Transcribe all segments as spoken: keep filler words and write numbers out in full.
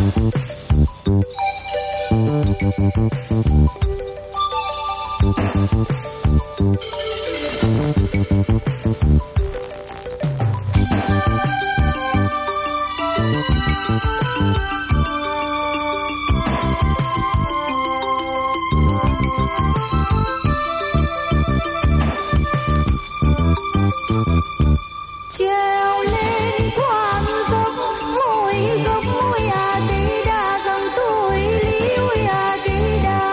treo lên quan dốc môi gốc môi à cây đa dòng tuổi liễu à cây đa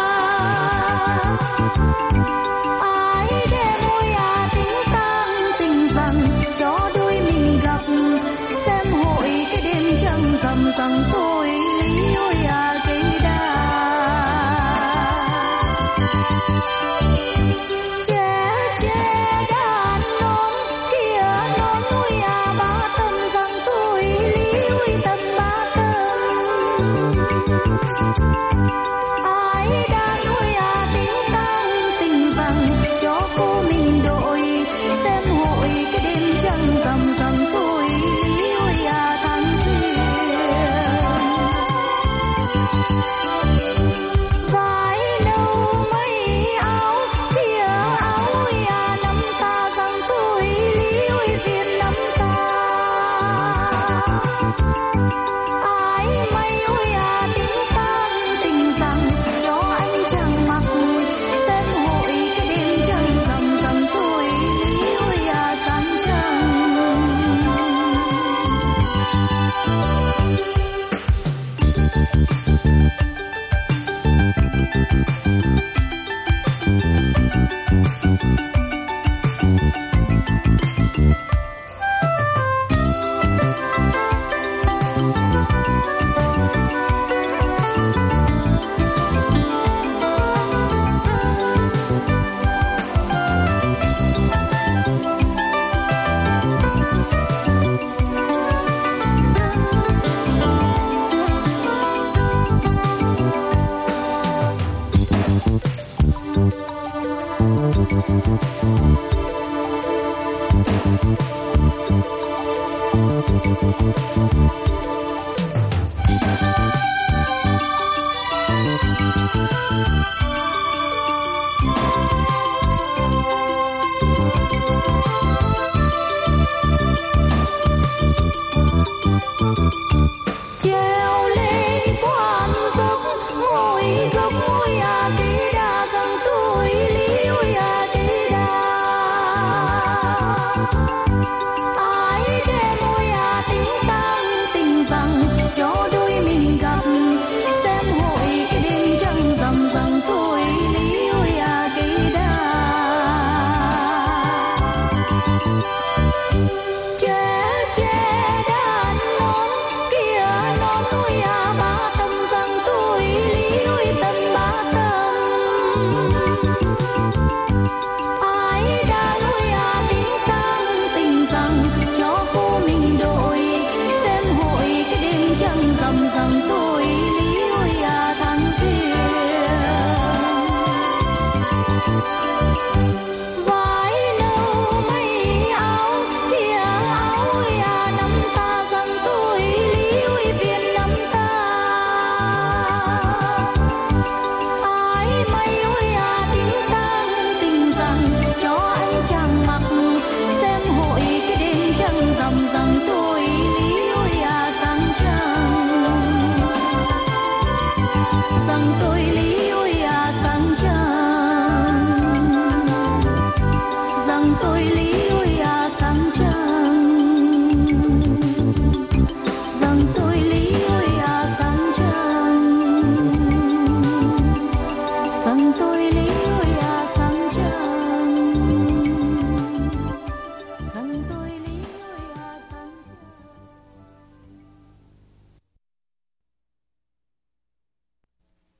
ai để môi à tính tang tình rằng cho đôi mình gặp xem hội cái đêm trăng rằm rằng tôi liễu à cây đa trẻ trẻ đàn non kia non nuôi à ba tâm rằng tôi liễu tâm ba tâm ai